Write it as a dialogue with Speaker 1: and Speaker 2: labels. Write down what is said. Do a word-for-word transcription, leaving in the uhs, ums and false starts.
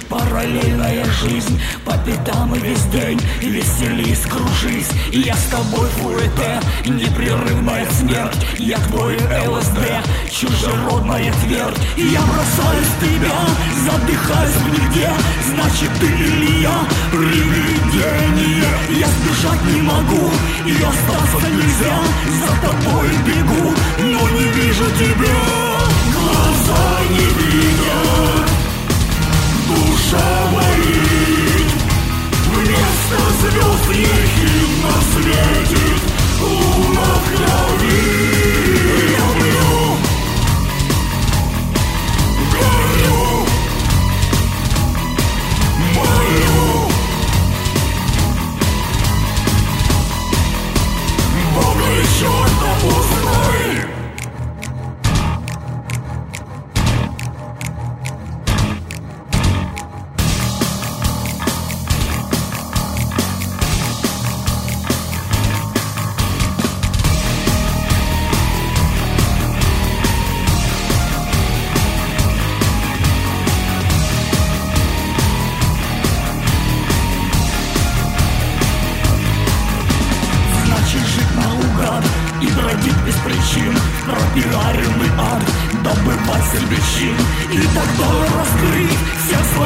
Speaker 1: параллельная жизнь. По пятам и весь день веселись, кружись. Я с тобой фуэте, непрерывная смерть. Я твой ЛСД, чужеродная твердь. Я бросаюсь в тебя, задыхаюсь в нигде. Значит ты или я, привидение. Я сбежать не могу, и остаться нельзя. За тобой бегу, но не вижу тебя. Глаза не видят, душа болит. Вместо звезд ехидно светит луна в крови. Люблю, горю, молю Бога и черта пустой. И бродить без причин, пропиаренный ад, добывать сердечин. И тогда раскрыть все свои